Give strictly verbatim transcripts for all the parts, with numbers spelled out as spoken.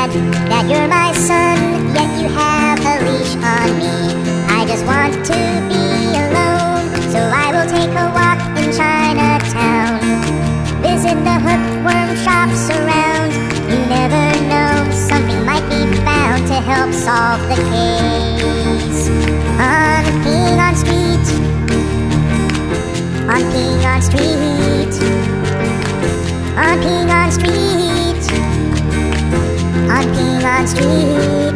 that you're my son, yet you have a leash on me. I just want to be alone, so I will take a walk in Chinatown. Visit the hookworm shops around. You never know, something might be found to help solve the case. On Ping On Street, on Ping On Street, on Ping On Street, on Ping On Street.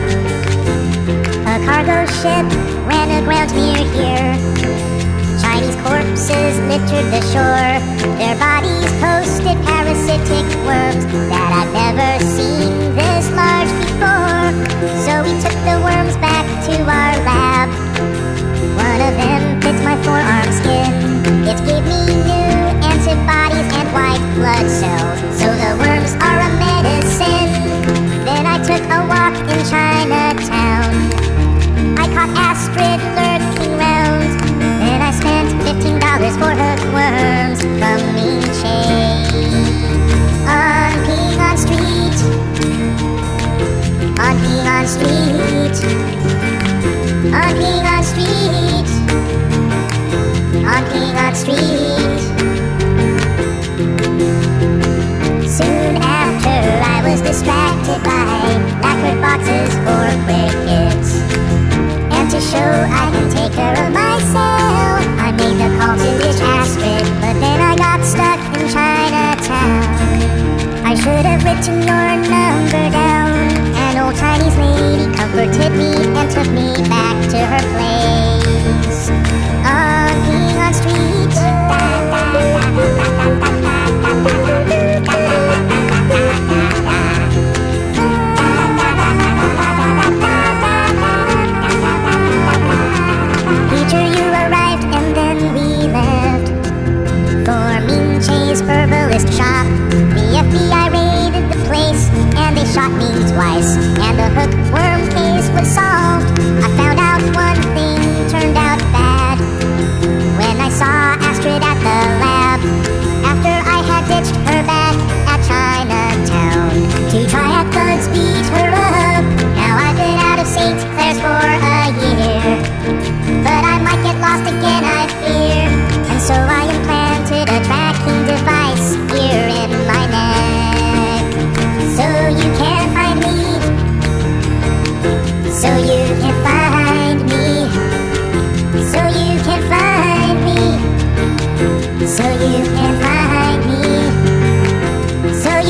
A cargo ship ran aground near here. Chinese corpses littered the shore. Their bodies posted parasitic worms that I've never seen this large before. So we took the worms back to our lab. One of them bit my forearm skin. It gave me new antibodies and white blood cells, so the worms are a medicine. Then I took a walk in Chinatown. I caught Astrid lurking round. Then I spent fifteen dollars for hookworms from Ming Che. On Ping On Street, on Ping On Street, on Ping On Street, on Ping On Street. Soon after I was distracted by lacquered boxes for crickets. And to show I can take care of myself, I made the call to ditch Astrid, but then I got stuck in Chinatown. I should have written your number down. An old Chinese lady comforted me and took me back to her place. On Ping On Street, herbalist shop. The F B I raided the place and they shot me twice, and the hookworm case was solved. I found out one thing turned out bad when I saw Astrid at the lab. After I had ditched her back at Chinatown to try at bugs beat her up. Now I've been out of Saint Clair's for a year, but I might get lost again, I fear. And so I implanted a tracking device here in my neck, so you can find me, so you can find me, so you can find me, so you can find me, so